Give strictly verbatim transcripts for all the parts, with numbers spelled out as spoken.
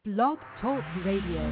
Blog Talk Radio.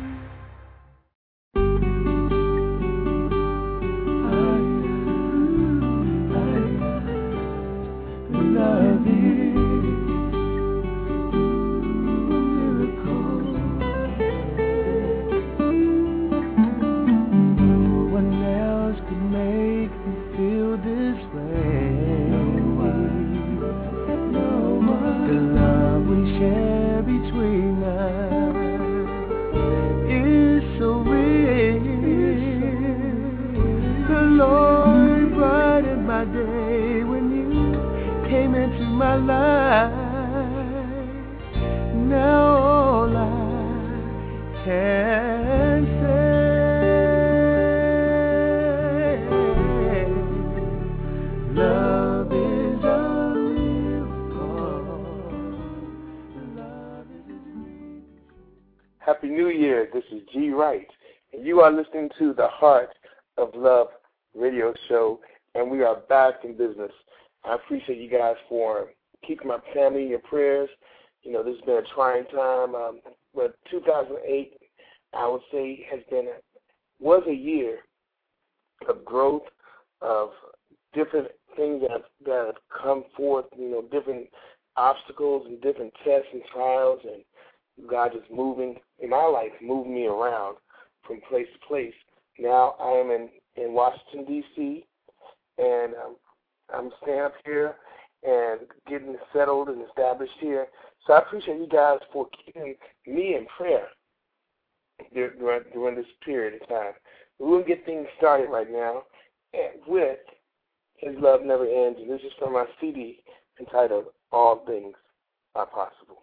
Happy New Year. This is G. Wright, and you are listening to the Heart of Love radio show, and we are back in business. I appreciate you guys for keeping my family in your prayers. You know, this has been a trying time, um, but two thousand eight, I would say, has been a, was a year of growth, of different things that have, that have come forth, you know, different obstacles and different tests and trials, and God is moving, in my life, moving me around from place to place. Now I am in, in Washington, D C, and um, I'm staying up here and getting settled and established here. So I appreciate you guys for keeping me in prayer during, during this period of time. We'll get things started right now and with His Love Never Ends, and this is from my C D entitled All Things Are Possible.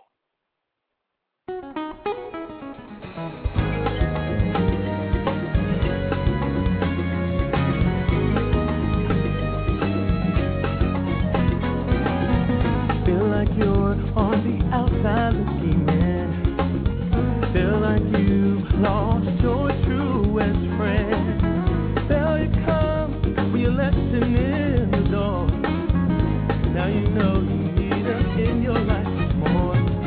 You're on the outside looking in. Feel like you've lost your truest friend. Failure comes when you're less than in the door. Now you know you need her in your life more.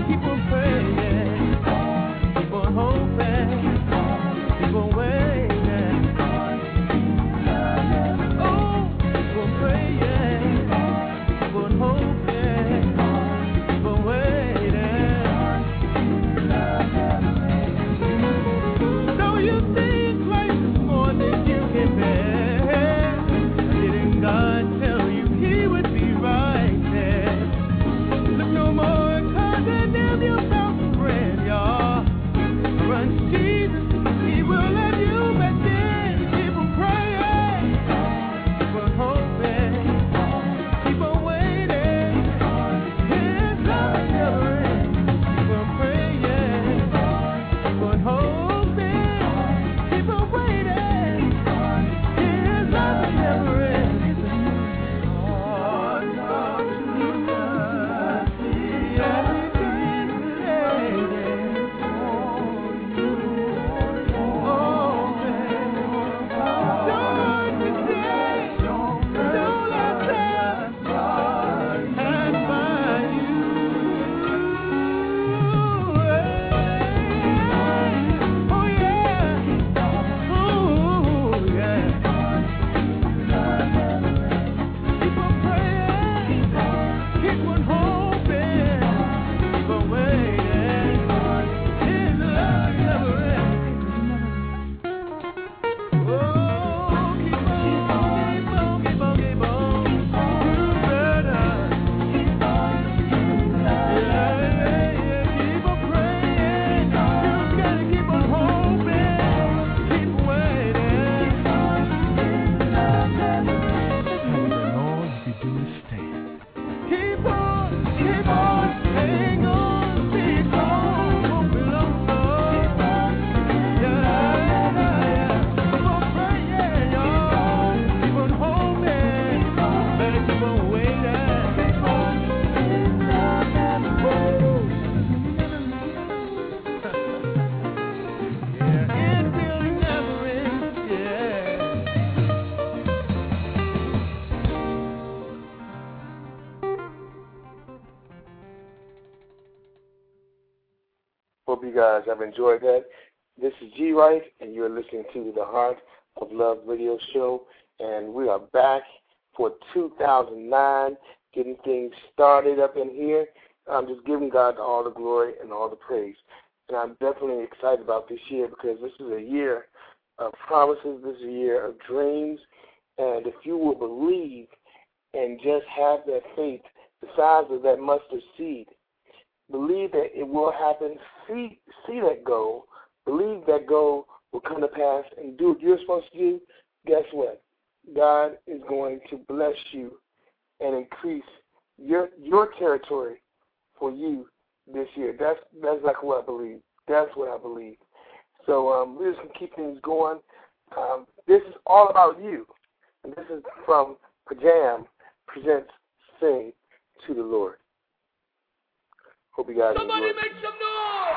Hope you guys have enjoyed that. This is G. Wright, and you're listening to the Heart of Love radio show, and we are back for two thousand nine, getting things started up in here. I'm just giving God all the glory and all the praise. And I'm definitely excited about this year because this is a year of promises. This is a year of dreams. And if you will believe and just have that faith the size of that mustard seed, believe that it will happen, see, see that goal, believe that goal will come to pass, and do what you're supposed to do, guess what? God is going to bless you and increase your your territory for you this year. That's that's like what I believe. That's what I believe. So um, we're just going to keep things going. Um, this is all about you. And this is from Pajam Presents Sing to the Lord. Hope you guys Somebody enjoy. make some noise!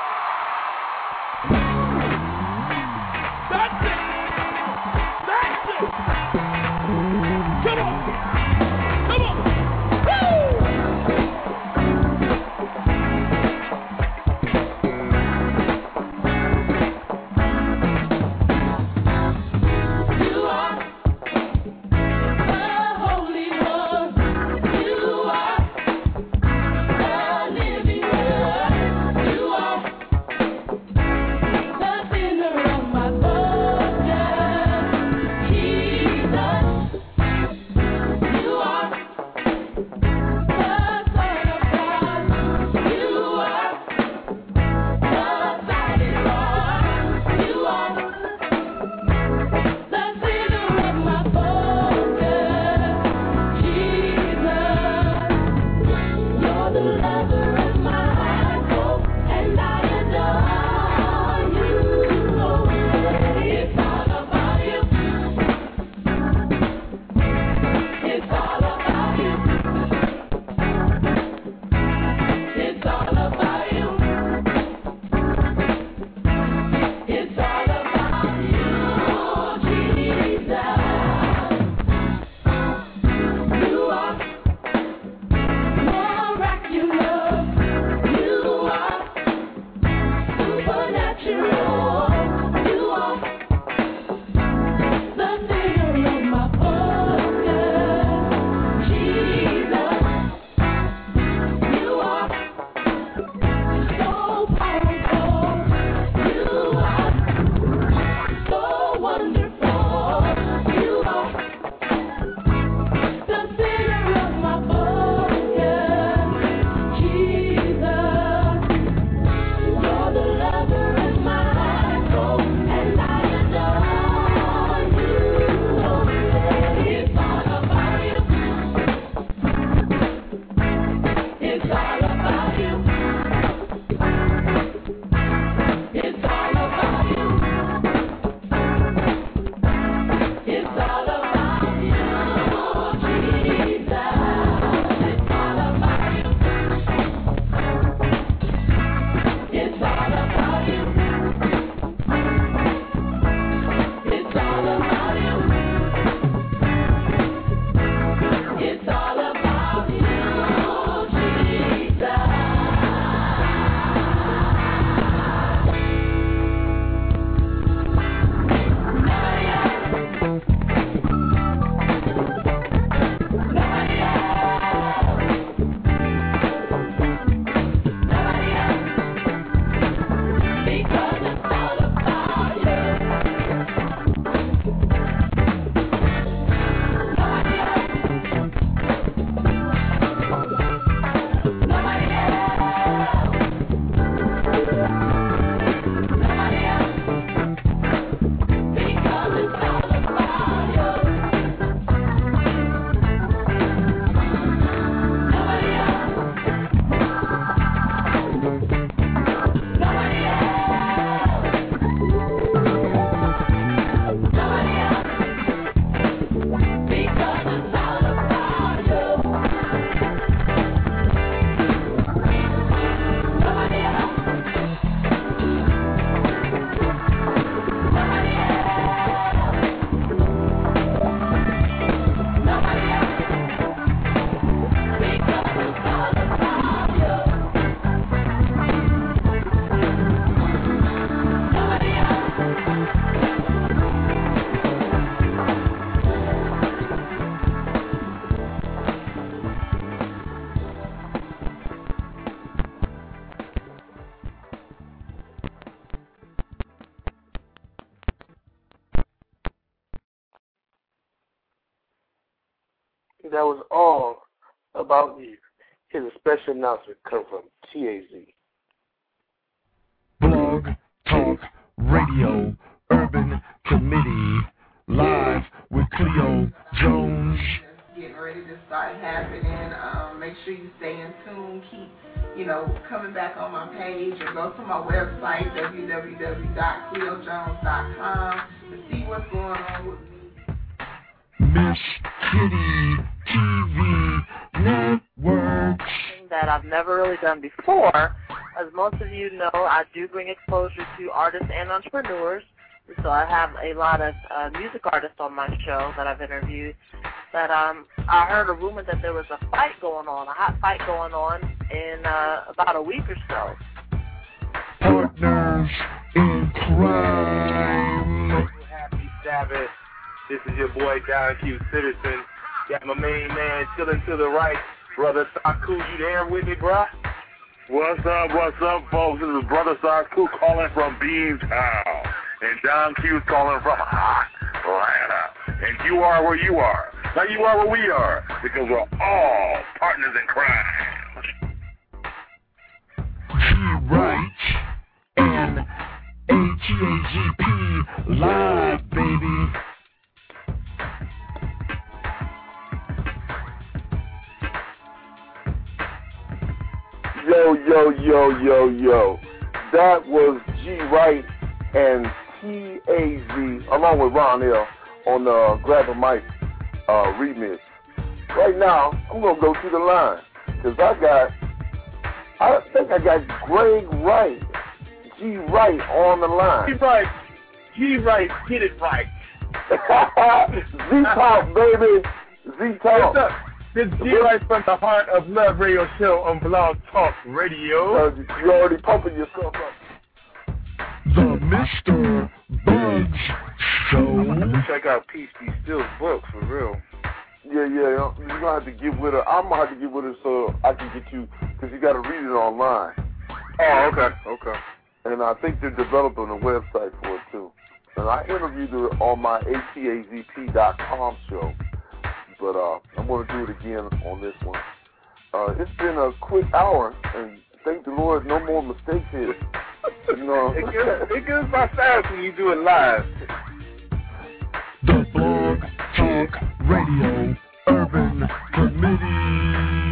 That's it! That's it! Come on! Come on! You are that was all about you. Here's a special announcement coming from T A Z. Blog Talk Radio Urban Committee live with Cleo Jones. Getting ready to start happening. Um, make sure you stay in tune. Keep, you know, coming back on my page or go to my website, w w w dot cleo jones dot com, to see what's going on with me. Miss Kitty T V Network. That I've never really done before. As most of you know, I do bring exposure to artists and entrepreneurs. So I have a lot of uh, music artists on my show that I've interviewed. That um, I heard a rumor that there was a fight going on, a hot fight going on in uh, about a week or so. Partners in crime. Happy Sabbath. This is your boy, Don Q Citizen. Got my main man chilling to the right. Brother Saku, you there with me, bruh? What's up, what's up, folks? This is Brother Saku calling from Beantown. And Don Q's calling from hot Atlanta. And you are where you are. Now you are where we are. Because we're all partners in crime. G-Right and A T A G P live, baby. Yo, yo, yo, yo, yo. That was G-Right and T A Z, along with Ron L, on the Grab a Mic uh, remix. Right now, I'm going to go to the line, because I got, I think I got Greg Wright, G-Right on the line. G-Right, G-Right, get it right. Z-Talk, baby, Z-Talk. What's up? This is G-Right from the Heart of Love radio show on Blog Talk Radio. Uh, you already pumping yourself up. The Mister Bugs Show. Check out Peace Be Still's book, for real. Yeah, yeah, you're going to have to get with her. I'm going to have to get with her so I can get you, because you got to read it online. Oh, okay, okay. And I think they're developing a website for it, too. And I interviewed her on my A T A Z P dot com show. But uh, I'm going to do it again on this one. Uh, it's been a quick hour, and thank the Lord, no more mistakes here. You know, it goes, it goes by fast when you do it live. The Blog Talk Radio Urban Committee.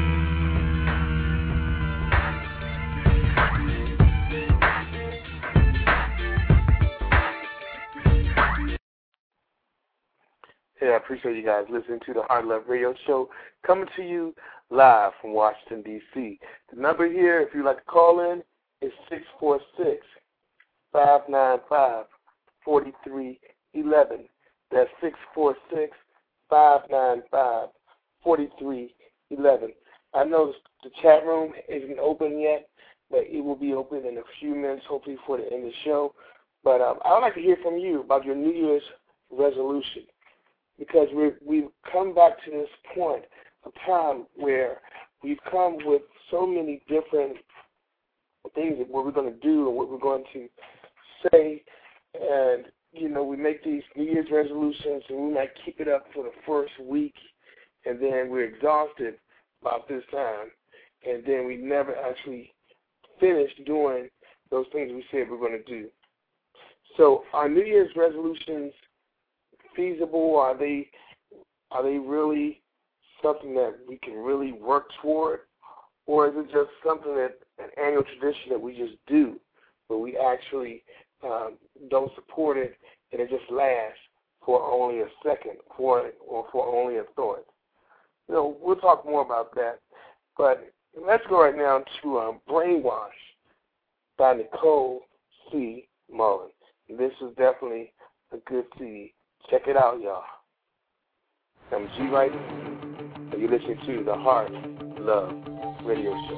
Yeah, I appreciate you guys listening to the Heart Love Radio Show, coming to you live from Washington, D C The number here, if you'd like to call in, is six four six, five nine five, four three one one. That's six four six, five nine five, four three one one. I know the chat room isn't open yet, but it will be open in a few minutes, hopefully before the end of the show. But um, I would like to hear from you about your New Year's resolution. Because we've, we've come back to this point of time where we've come with so many different things of what we're going to do and what we're going to say. And, you know, we make these New Year's resolutions and we might keep it up for the first week, and then we're exhausted about this time. And then we never actually finish doing those things we said we're going to do. So our New Year's resolutions feasible? Are they are they really something that we can really work toward, or is it just something that an annual tradition that we just do, but we actually um, don't support it and it just lasts for only a second, for or for only a thought? You know, we'll talk more about that, but let's go right now to um, "Brainwash" by Nicole C. Mullen. This is definitely a good C D. Check it out, y'all. I'm G-Right, and you're listening to the Heart Love Radio Show.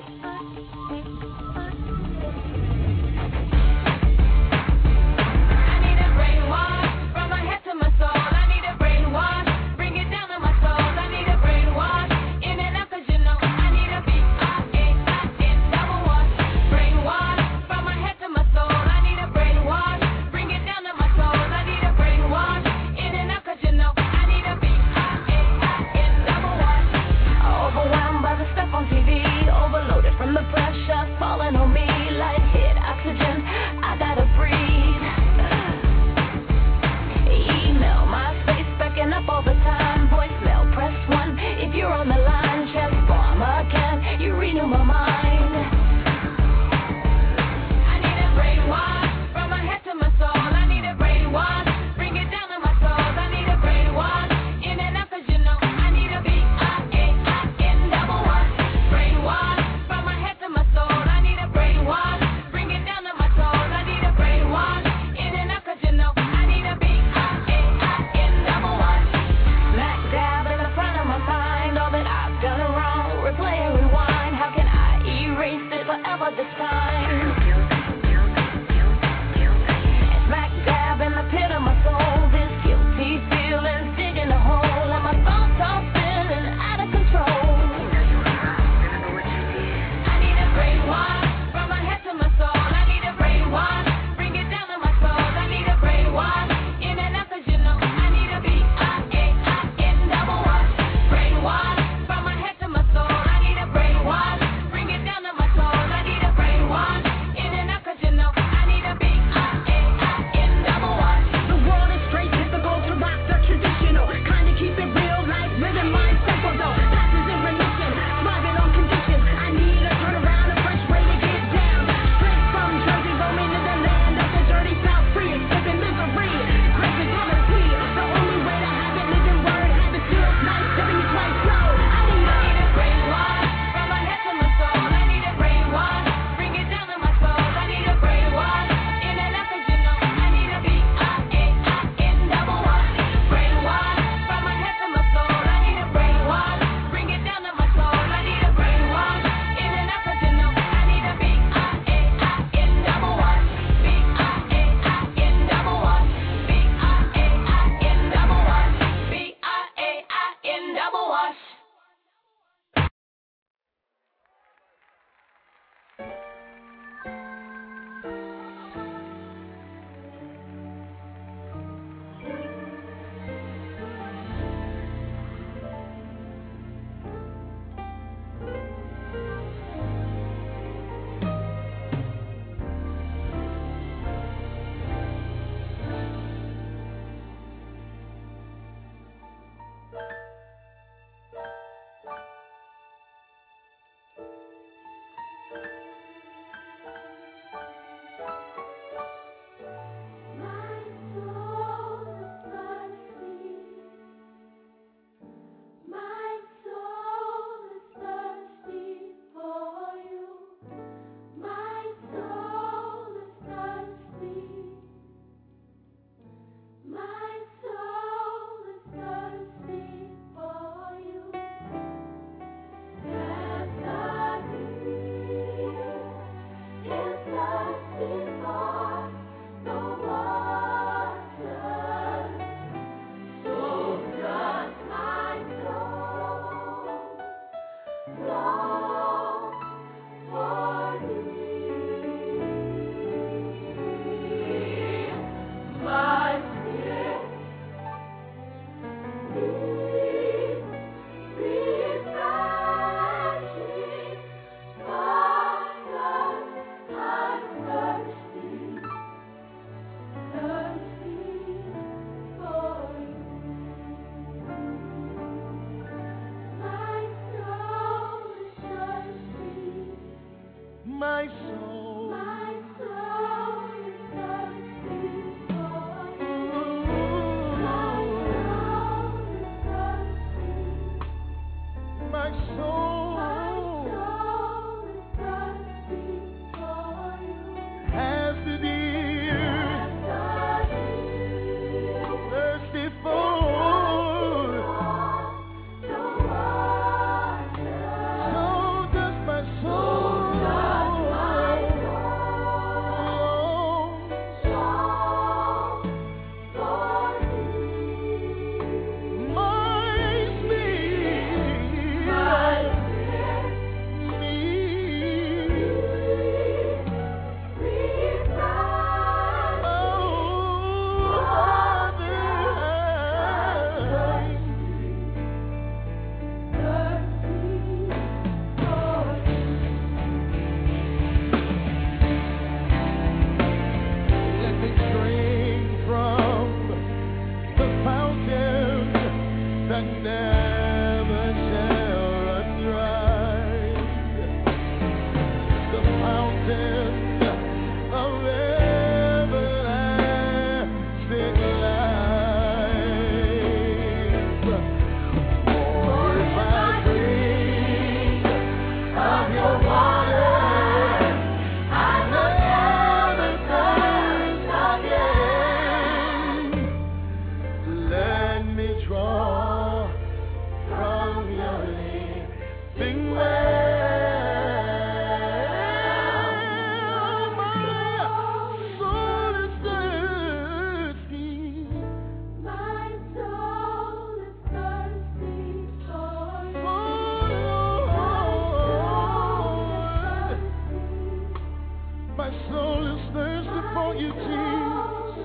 you, Jesus.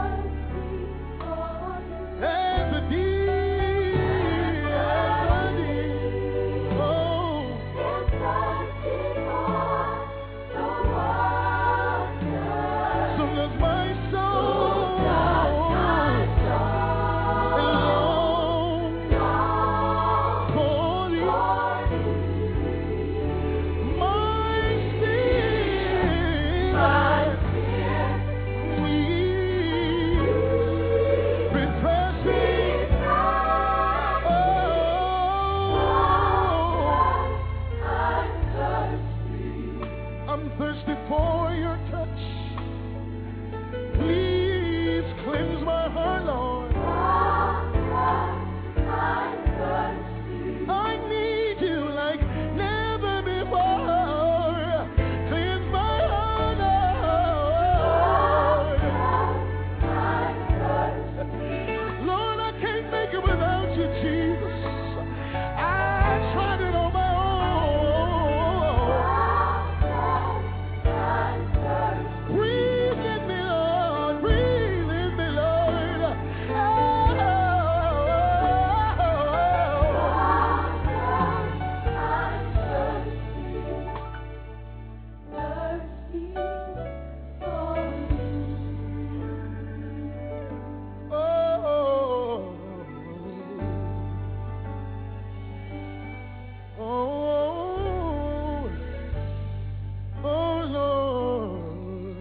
As a deer, as a deer, oh. So does my soul, and long for thee. My sin, sweet, refreshing, oh, I'm thirsty for your touch. Please cleanse my heart, Lord. I need you like never before. Cleanse my heart, Lord. Lord, I can't make it without you, Jesus. I tried it on my own. Breathe in me, Lord. Breathe in me, Lord. Oh, oh, oh, Lord.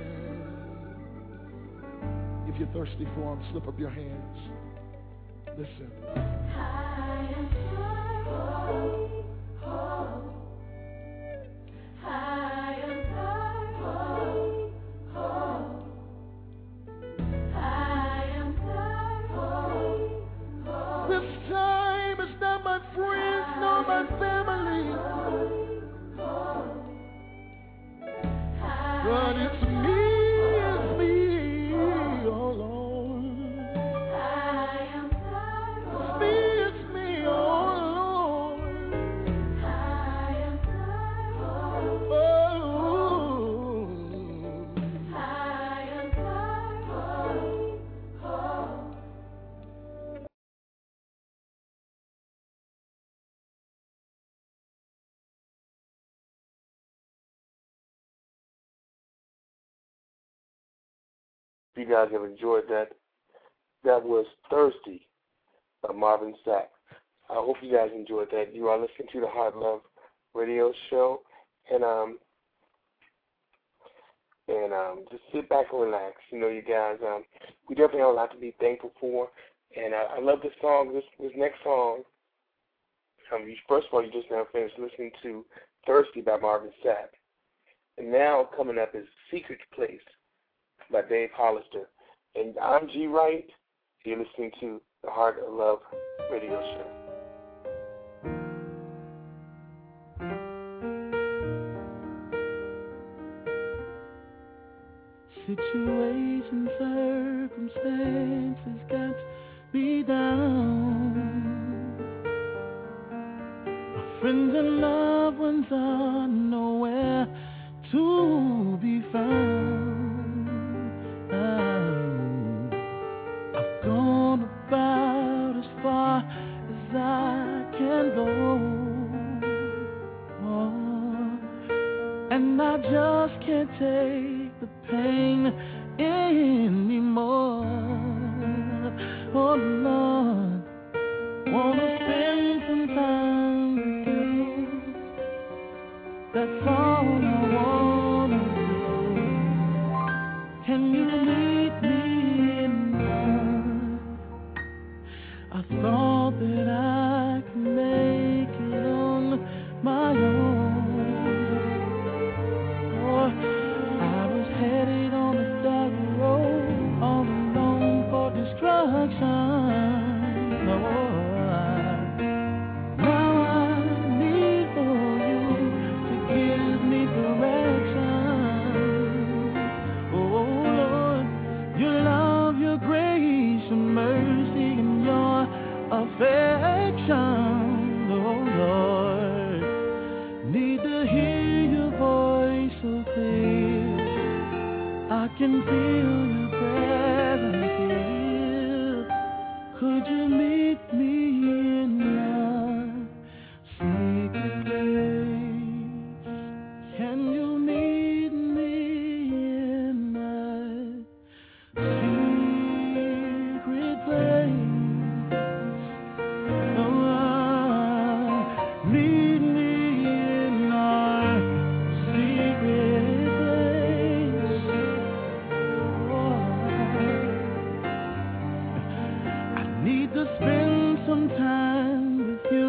If you're thirsty for him, slip up your hands. Listen. This time it's not my friends nor my family, but it's me, it's me, oh Lord. It's me, it's me, oh Lord. If you guys have enjoyed that, that was Thirsty by Marvin Sapp. I hope you guys enjoyed that. You are listening to the Heart Love Radio Show, and um, and um, just sit back and relax. You know, you guys, um, we definitely have a lot to be thankful for, and I, I love this song. This this next song. Um, you, first of all, you just now finished listening to Thirsty by Marvin Sapp, and now coming up is Secret Place by Dave Hollister. And I'm G. Wright. You're listening to the Heart of Love Radio Show. Situations, circumstances got me down. My friends and loved ones are nowhere to be found. I've gone about as far as I can go, oh, and I just can't take the pain anymore. Oh Lord, wanna spend some time with you. That's all I wanna do. Can you meet me in love? I thought that I could make it on my own. Oh, I was headed on a dark road, all alone for destruction. Oh, now I need for you to give me direction. Oh Lord, I can feel your presence here. Could you meet me in my secret place? Can you meet me in my secret place? Oh, meet me in our secret place. Oh, I need to spend some time with you.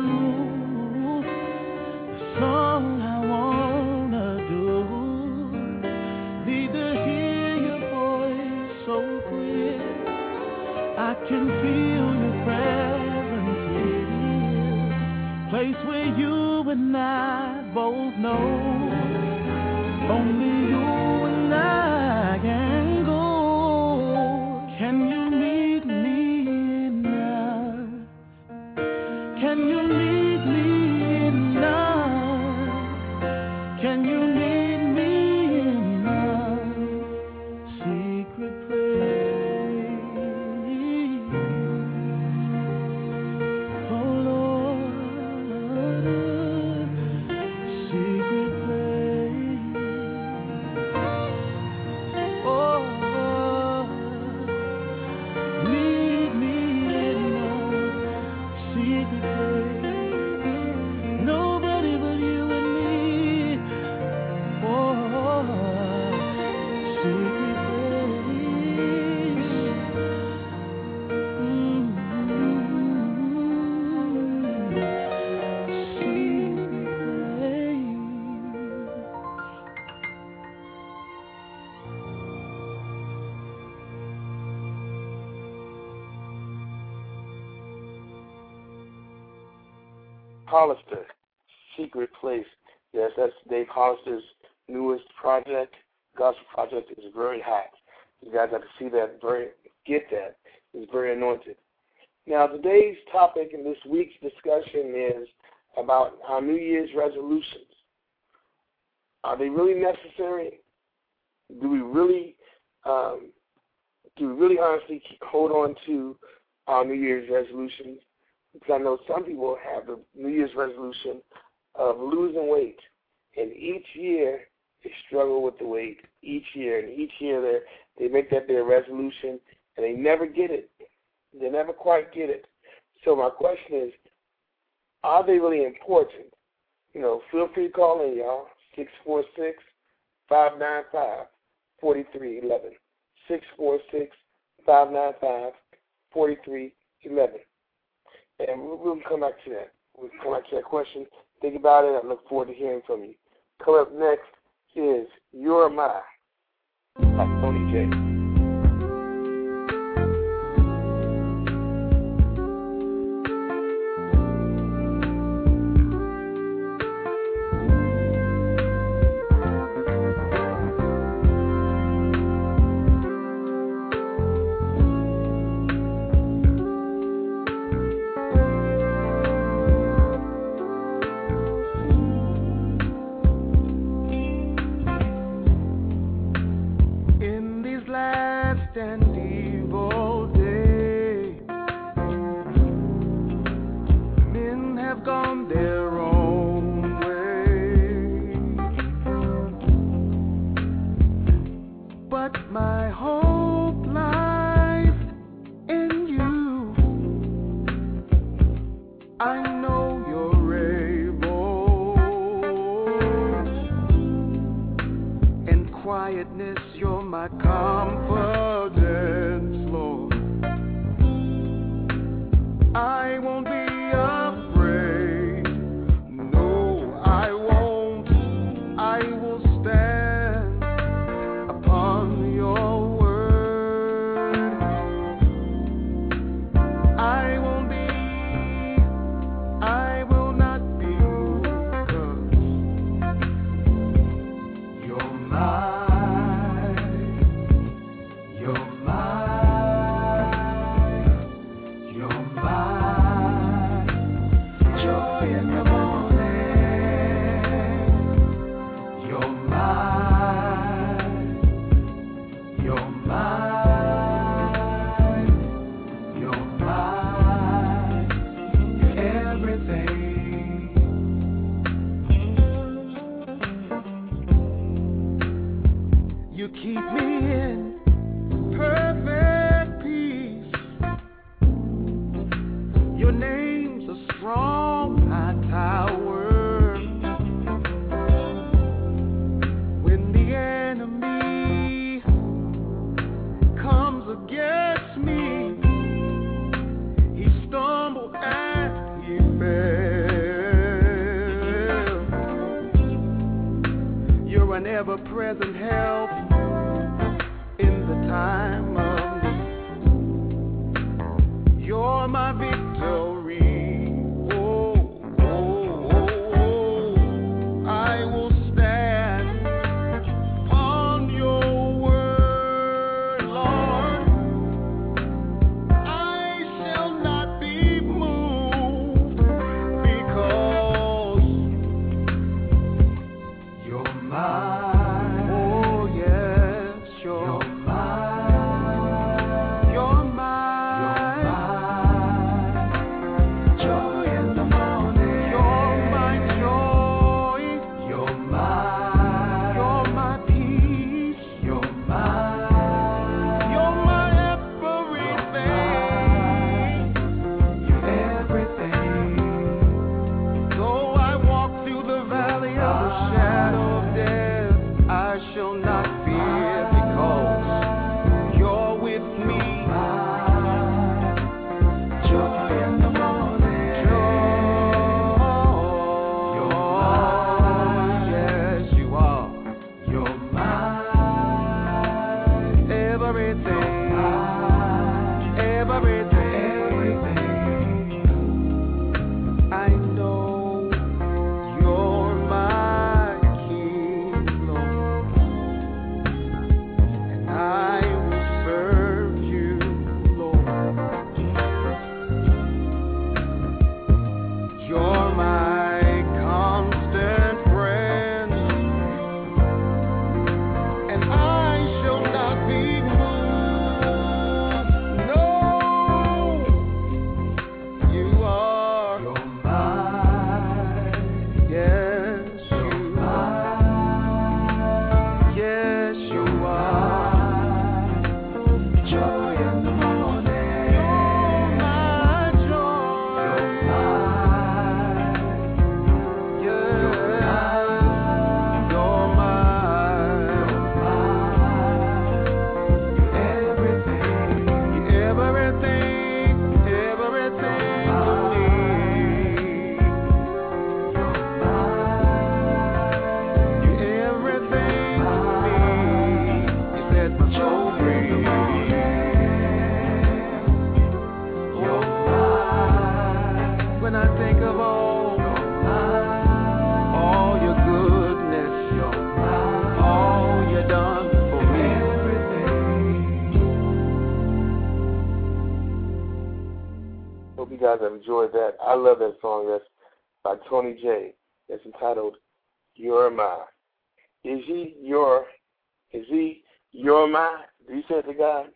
That's all I wanna do. Need to hear your voice so clear. I can feel your presence here. Place where you and I both know only you and I can go. Can you meet me now? Can you meet me now? Can you meet me in my secret place? Oh Lord, secret place. Oh, meet me in my secret place. Nobody but you and me. Oh, secret place. Mm-hmm. Secret place. Hollister, Secret Place. Yes, that's Dave Hollister's newest project. Gospel project is very hot. You guys have to see that, very get that. It's very anointed. Now, today's topic in this week's discussion is about our New Year's resolutions. Are they really necessary? Do we really, um, do we really honestly hold on to our New Year's resolutions? Because I know some people have the New Year's resolution of losing weight, and each year they struggle with the weight. Each year, and each year they they make that their resolution, and they never get it. They never quite get it. So my question is, are they really important? You know, feel free to call in, y'all. six four six, five nine five, four three one one. six four six, five nine five, four three one one. And we'll, we'll come back to that. We'll come back to that question. Think about it. I look forward to hearing from you. Coming up next is You're My by Tony J. I've enjoyed that. I love that song. That's by Tony J. It's entitled "You're Mine." Is he your? Is he your mine? Do you say it to God?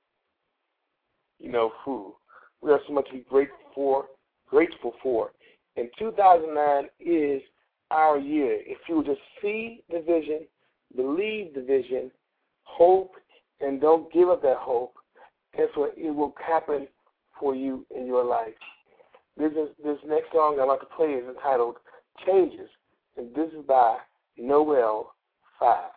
You know, who? We have so much to be grateful for. Grateful for. And two thousand nine is our year. If you will just see the vision, believe the vision, hope, and don't give up that hope, guess what? It will happen for you in your life. This is this next song I'm about to play is entitled "Changes," and this is by Noel Five.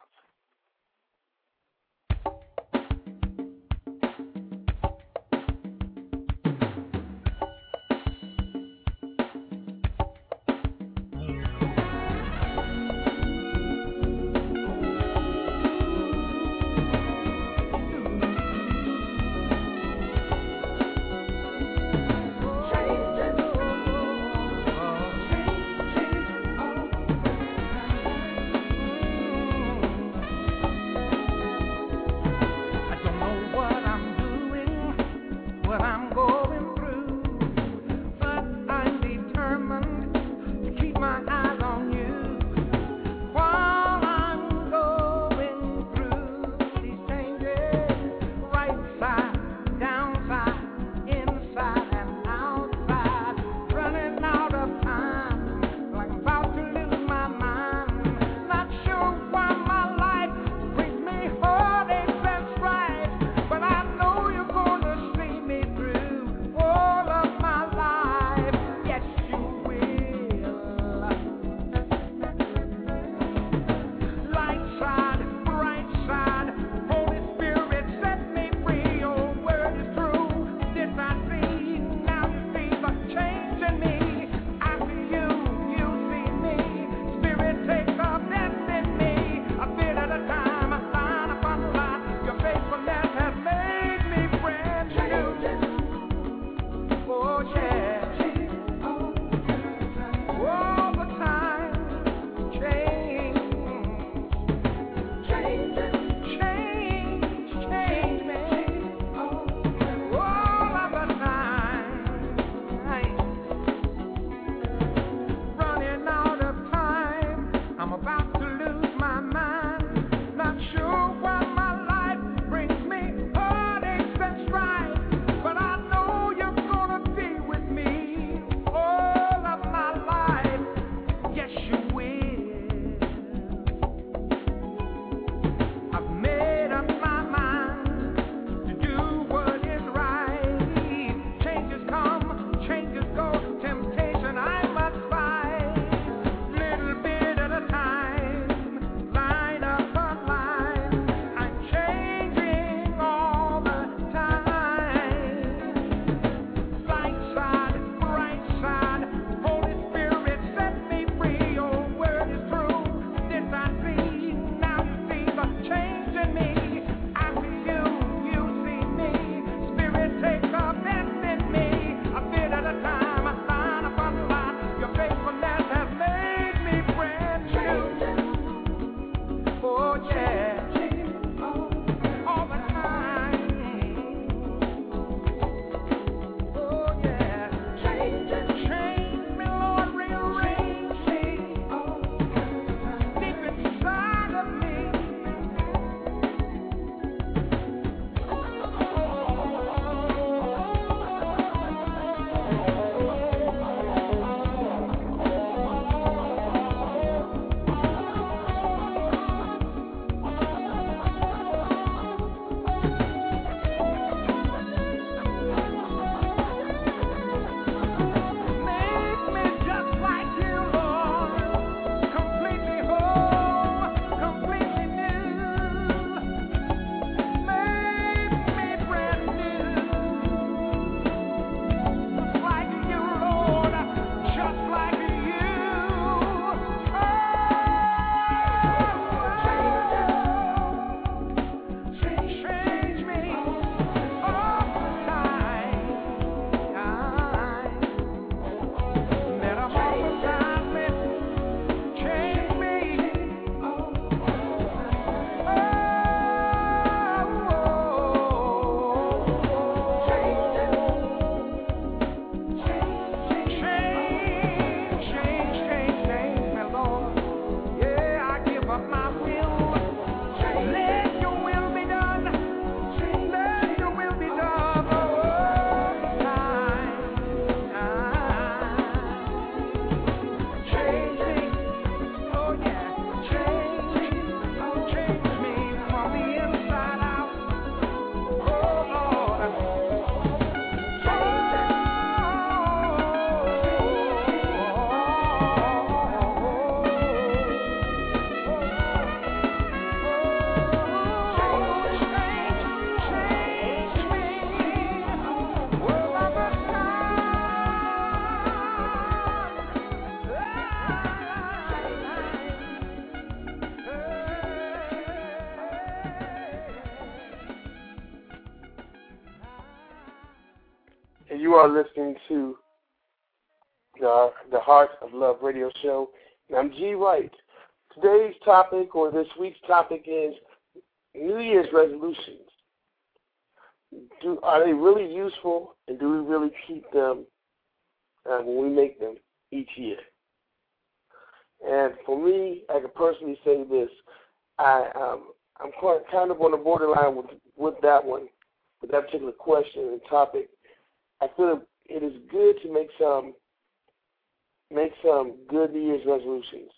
and you are listening to the, the Heart of Love radio show. And I'm G. Wright. Today's topic, or this week's topic, is New Year's resolutions. Do, are they really useful, and do we really keep them uh, when we make them each year? And for me, I can personally say this. I, um, I'm quite, kind of on the borderline with, with that one, with that particular question and topic. I feel it is good to make some make some good New Year's resolutions.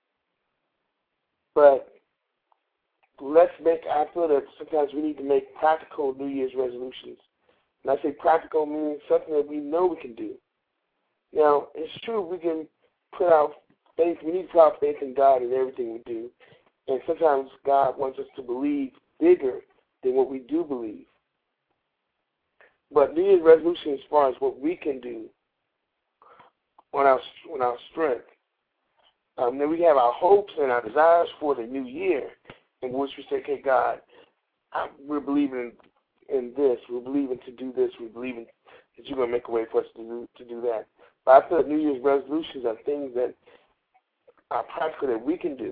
But let's make, I feel that sometimes we need to make practical New Year's resolutions. And I say practical meaning something that we know we can do. Now, it's true we can put our faith, we need to put our faith in God in everything we do. And sometimes God wants us to believe bigger than what we do believe. But New Year's resolution as far as what we can do on our, on our strength. Um, then we have our hopes and our desires for the new year, in which we say, okay, God, I, we're believing in this, we're believing to do this, we're believing that you're going to make a way for us to do, to do that. But I feel that New Year's resolutions are things that are practical that we can do.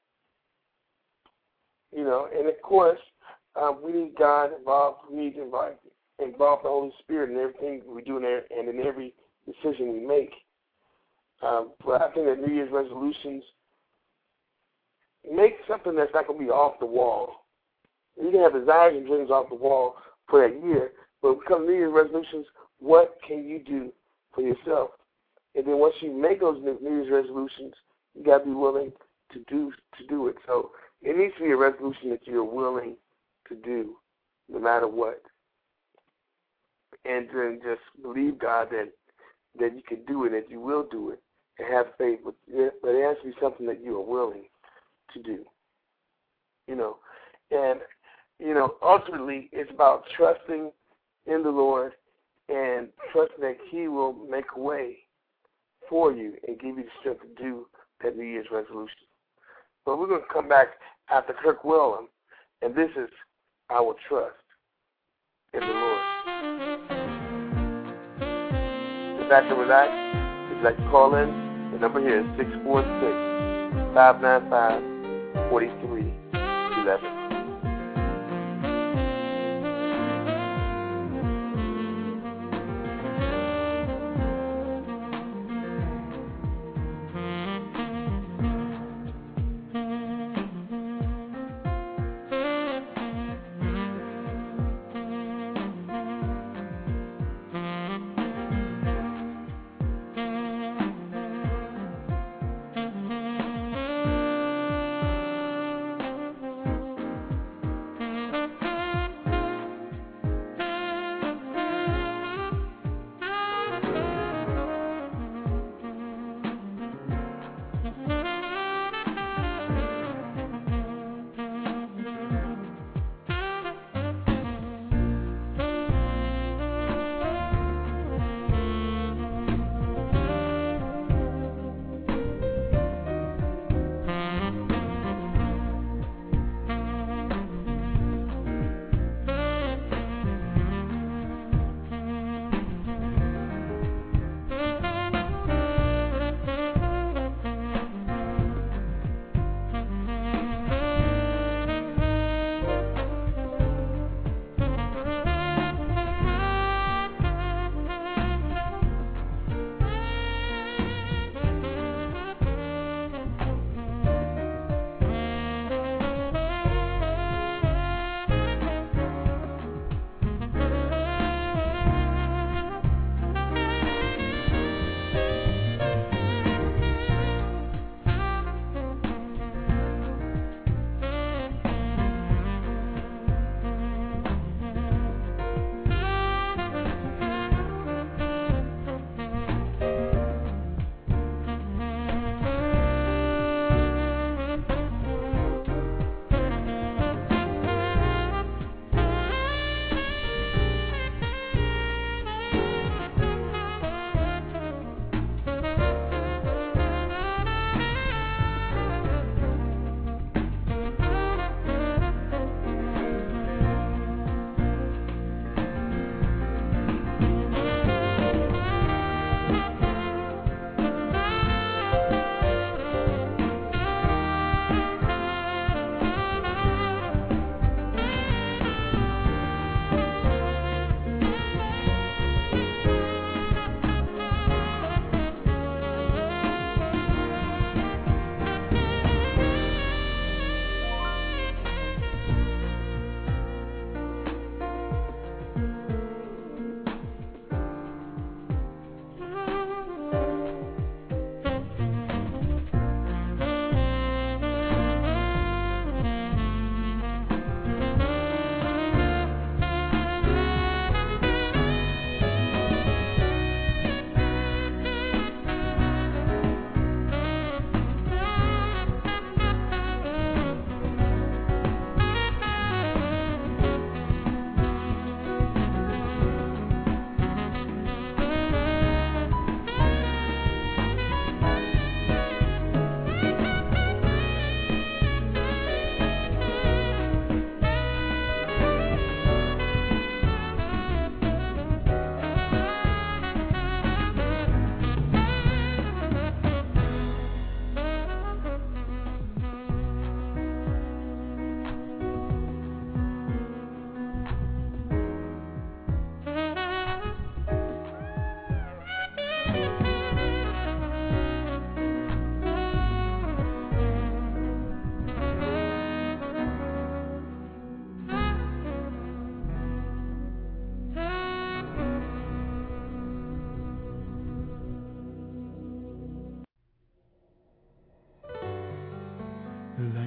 You know, and of course, um, we need God involved, we need to involve, involve the Holy Spirit in everything we do and in every decision we make. Um, but I think that New Year's resolutions make something that's not going to be off the wall. You can have desires and dreams off the wall for that year, but when it comes to New Year's resolutions, what can you do for yourself? And then once you make those New Year's resolutions, you got to be willing to do to do it. So it needs to be a resolution that you're willing to do, no matter what, and then just believe God that that you can do it, that you will do it, and have faith. But it has to be something that you are willing to do. You know, and you know, ultimately, it's about trusting in the Lord and trusting that He will make a way for you and give you the strength to do that New Year's resolution. But we're going to come back after Kirk Whalum, and this is Our Trust in the Lord. Sit back and relax. If you'd like to call in, the number here is six four six, five nine five, four three one one.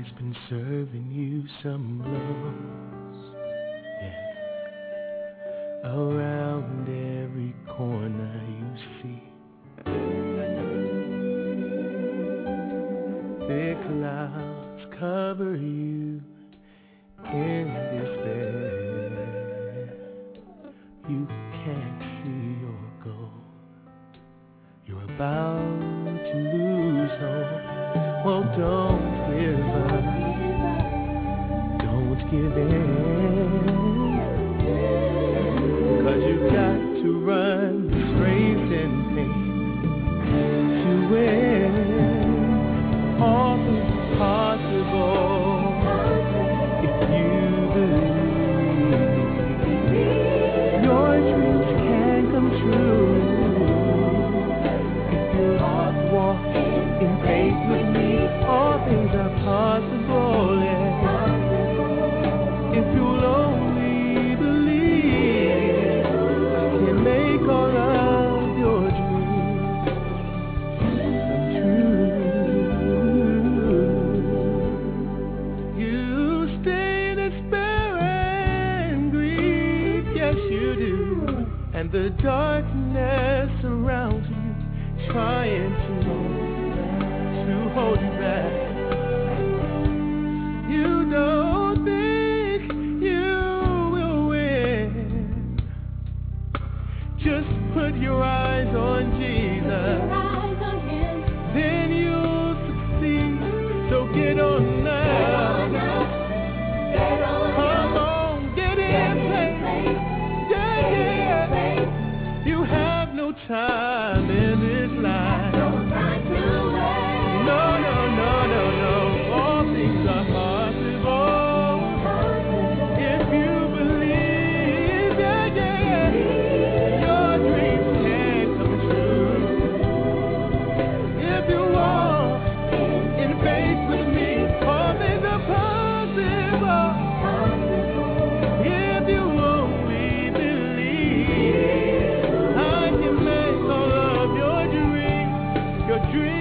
God's been serving you some blows. Yeah. Around every corner you see. Thick clouds cover you in despair. You can't see your goal. You're about to lose hope. Well, don't give up. Don't give in. 'Cause you've got to run this race in faith to win. All is possible if you believe. Your dreams can come true if you walk in faith with me. All things are possible, yeah. If you'll only believe, I can make all of your dreams come true. You stay in despair and grief, yes you do. And the darkness surrounds you, trying to to hold you back. You don't think you will win. Just put your eyes on Jesus. Then you'll succeed. So get on now. Come on, get in place. Yeah, yeah. You have no time in this life. No, no, no, no, no. All things are possible if you believe. Yeah, yeah. Your dreams can come true if you walk in faith with me. All things are possible if you only believe. I can make all of your dreams, your dreams.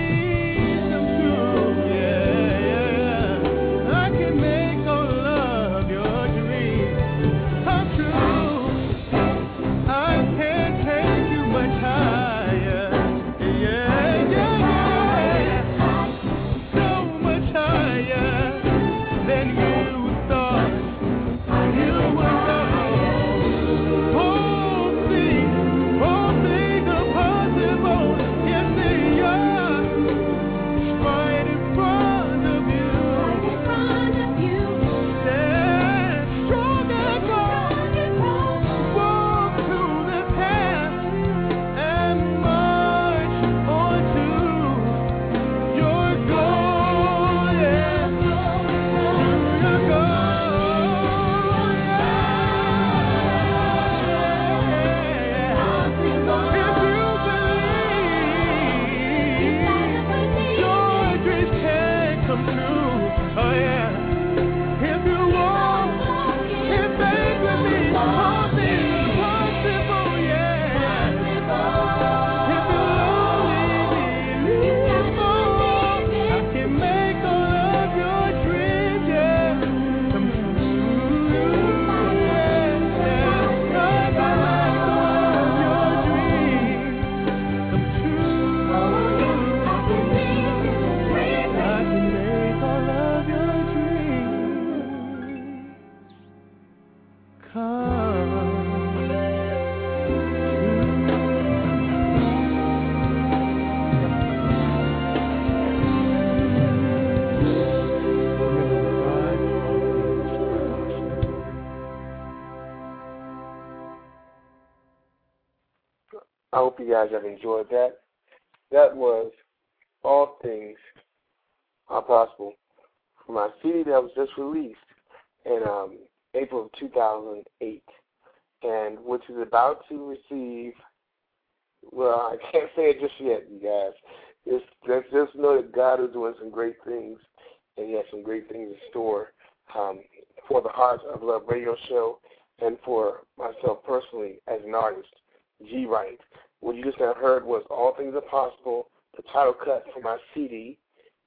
I hope you guys have enjoyed that. That was All Things Are Possible from my C D that was just released in um, April of two thousand eight, and which is about to receive, well, I can't say it just yet, you guys. It's, let's just know that God is doing some great things, and He has some great things in store um, for the Heart of Love radio show and for myself personally as an artist, G. Wright. What you just now heard was All Things Are Possible, the title cut for my C D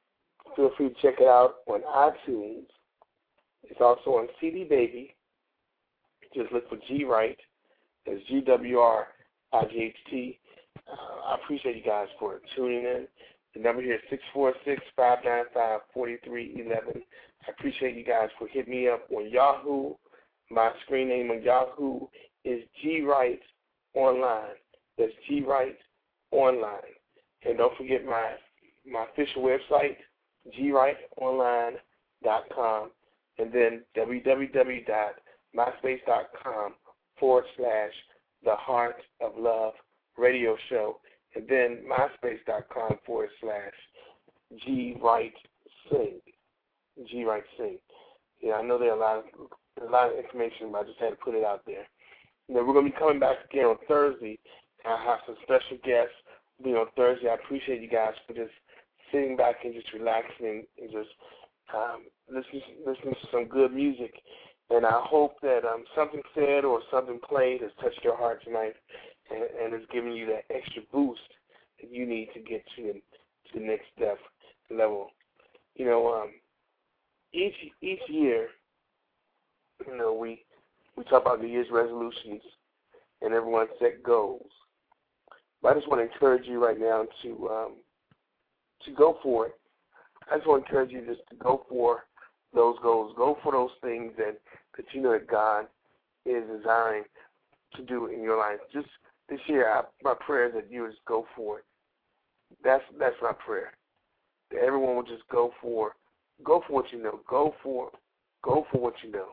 Feel free to check it out on iTunes. It's also on C D Baby. Just look for G Wright. That's G W R I G H T. Uh, I appreciate you guys for tuning in. The number here is six four six, five nine five, four three one one. I appreciate you guys for hitting me up on Yahoo. My screen name on Yahoo is G Wright Online. That's G Wright Online. And don't forget my my official website, G Wright Online dot com, and then www dot myspace dot com forward slash The Heart of Love Radio Show, and then myspace dot com forward slash G Wright Sing. G Wright Sing. Yeah, I know there are a lot of there's a lot of information, but I just had to put it out there. You know, we're gonna be coming back again on Thursday. I have some special guests. You know, Thursday. I appreciate you guys for just sitting back and just relaxing and just um, listening, listening to some good music. And I hope that um, something said or something played has touched your heart tonight and, and has given you that extra boost that you need to get to, to the next step level. You know, um, each each year, you know, we we talk about New Year's resolutions and everyone set goals. But I just want to encourage you right now to um, to go for it. I just want to encourage you just to go for those goals. Go for those things that, that you know that God is desiring to do in your life. Just this year, I, my prayer is that you just go for it. That's that's my prayer. That everyone will just go for go for what you know. Go for go for what you know.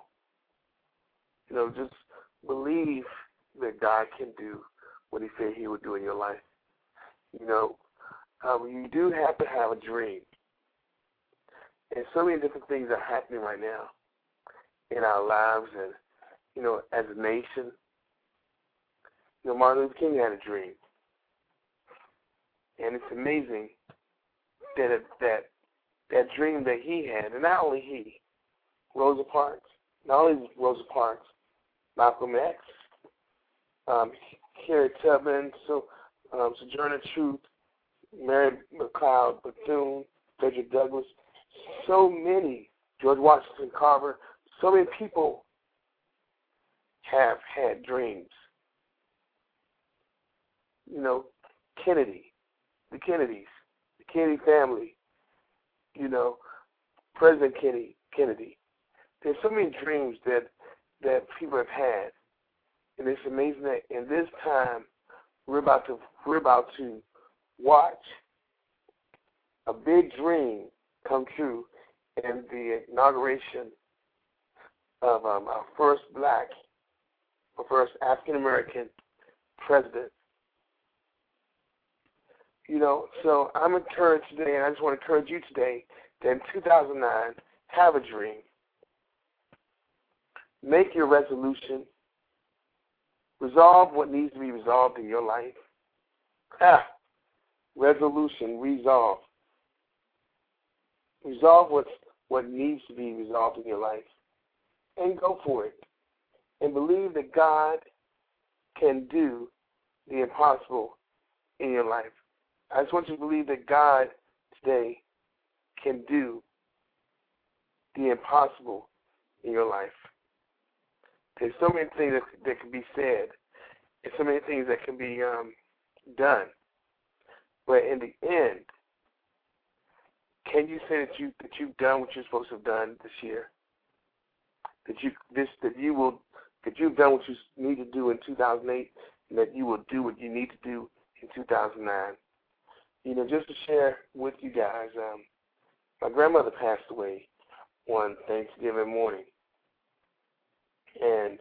You know, just believe that God can do what He said He would do in your life. You know, um, you do have to have a dream. And so many different things are happening right now in our lives and, you know, as a nation. You know, Martin Luther King had a dream. And it's amazing that it, that that dream that he had, and not only he, Rosa Parks, not only Rosa Parks, Malcolm X, um, Harriet Tubman, so um, Sojourner Truth, Mary McLeod Bethune, Frederick Douglass, so many, George Washington Carver, so many people have had dreams. You know, Kennedy, the Kennedys, the Kennedy family, you know, President Kennedy, Kennedy. There's so many dreams that that people have had, and it's amazing that in this time we're about to we're about to watch a big dream come true in the inauguration of um, our first black, our first African American president. You know, so I'm encouraged today, and I just want to encourage you today that in two thousand nine, have a dream. Make your resolution. Resolve what needs to be resolved in your life. Ah, resolution, resolve. Resolve what's, what needs to be resolved in your life. And go for it. And believe that God can do the impossible in your life. I just want you to believe that God today can do the impossible in your life. There's so many things that, that can be said, and so many things that can be um, done. But in the end, can you say that you that you've done what you're supposed to have done this year? That you this that you will that you've done what you need to do in two thousand eight, and that you will do what you need to do in two thousand nine. You know, just to share with you guys, um, my grandmother passed away on Thanksgiving morning. And,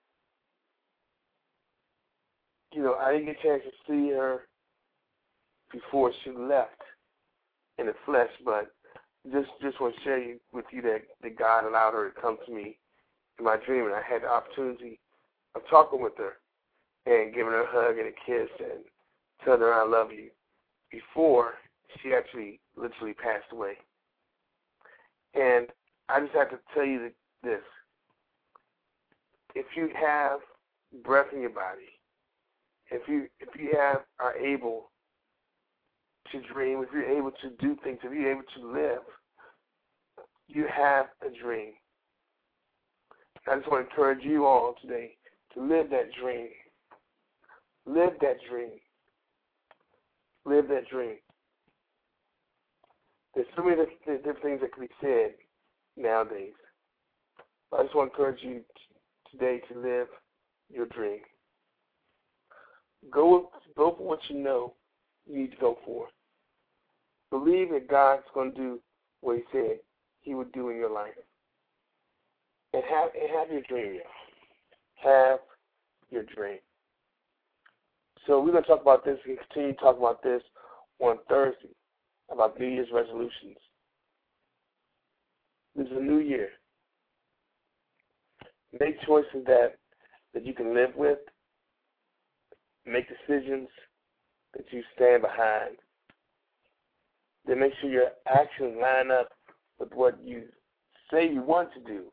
you know, I didn't get a chance to see her before she left in the flesh, but just just want to share you, with you that, that God allowed her to come to me in my dream, and I had the opportunity of talking with her and giving her a hug and a kiss and telling her I love you before she actually literally passed away. And I just have to tell you this. If you have breath in your body, if you if you have are able to dream, if you're able to do things, if you're able to live, you have a dream. I just want to encourage you all today to live that dream. Live that dream. Live that dream. There's so many different things that can be said nowadays. I just want to encourage you t- today to live your dream. Go, go for what you know you need to go for. Believe that God's going to do what He said He would do in your life. And have, and have your dream, y'all. Have your dream. So we're going to talk about this and continue to talk about this on Thursday, about New Year's resolutions. This is a new year. Make choices that, that you can live with. Make decisions that you stand behind. Then make sure your actions line up with what you say you want to do.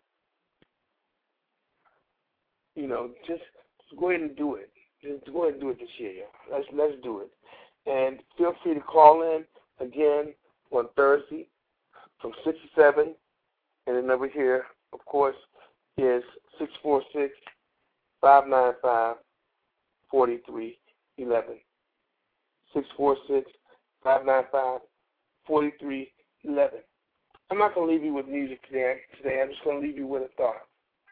You know, just, just go ahead and do it. Just go ahead and do it this year, y'all. Let's, let's do it. And feel free to call in again on Thursday from six to seven. And the number here, of course, is six four six, five nine five, four three one one. six four six, five nine five, four three one one. I'm not going to leave you with music today. Today, I'm just going to leave you with a thought.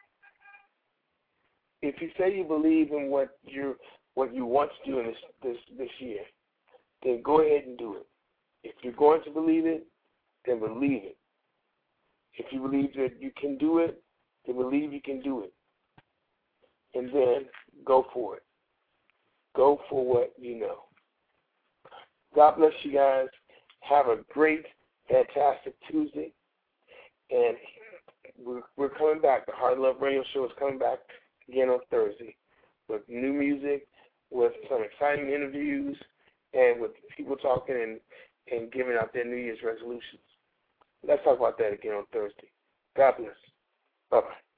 If you say you believe in what you what you want to do in this, this this year, then go ahead and do it. If you're going to believe it, then believe it. If you believe that you can do it, then believe you can do it. And then go for it. Go for what you know. God bless you guys. Have a great, fantastic Tuesday. And we're, we're coming back. The Heart of Love Radio Show is coming back again on Thursday with new music, with some exciting interviews, and with people talking and, and giving out their New Year's resolutions. Let's talk about that again on Thursday. God bless. Bye-bye.